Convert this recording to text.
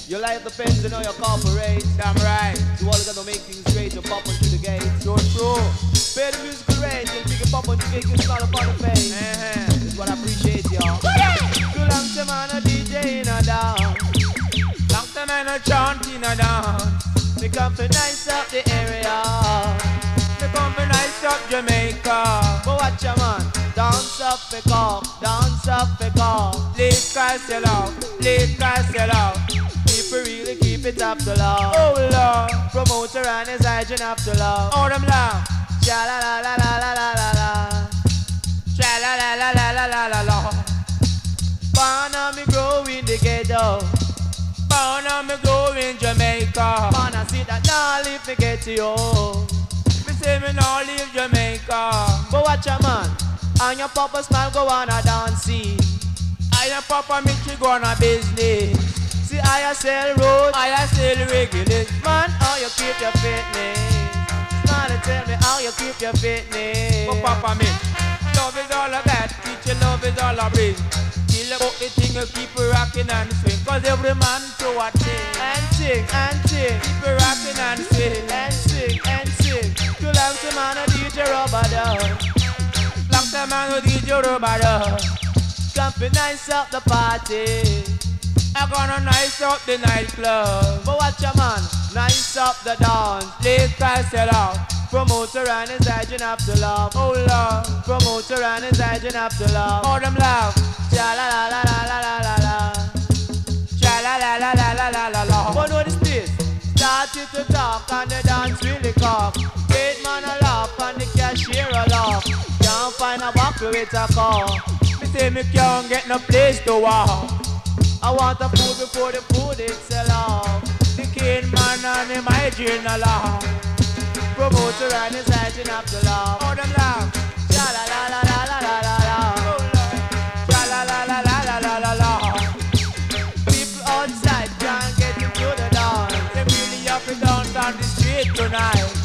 Your life depends on how you cooperate. Damn right. You all gotta make things great and pop onto the gate. So true. Pay the musical rate and pick it pop onto the gate, you smile upon the face. That's what I appreciate, y'all. Too long time on a DJ in a dance. Long time I no chant in a dance. They come to nice up the area. They come to nice up Jamaica. But watch ya man, dance up the cock, dance up the cock. Please guys sell out, please guys sell out. People really keep it up to love. Oh Lord, Promoter and his agent up to love. oh them love. Cha la la la la la la la la. Cha la la la la la la la la. Born and me grow in the ghetto. Born and me go in Jamaica. Man, I see that now leave me get to you. Me say me now leave Jamaica. But watch a man, and your papa smile go on a dancing. I and Papa Mickey go on a business. See I sell road, I still regulate. man, how you keep your fitness? Smile and tell me how you keep your fitness. Oh Papa Mick, love is all I got. Teach you love is all I bring. Till about the thing you keep it rocking and swing. Cause every man to a thing. And sing, and sing, Keep it rocking and swing. and sing, and sing. Too long to man a DJ rubber dub. Long time I go DJ rubber dub. Come to nice up the party. I gonna nice up the nightclub. But watch a man, nice up the dance. Please guys sell out. Promoter and his agent up to love. Oh Lord, Promoter and his agent up to love. oh them love. Cha la la la la la la la la. Cha la la la la la la la la. But know this place. Started to talk and the dance really cock. 8 man a laugh and the cashier a laugh. Can't find a buckle with a car. Me say me can't get no place to walk. I want the food before the food it sell off. The kid man and him hygiene a laugh. Promoter and his agent up to love. Oh them laugh. Cha la la la la la la la la. Oh Lord. Cha la la la la la la la la. People outside can't get into the dance. They really have to dance on the street tonight.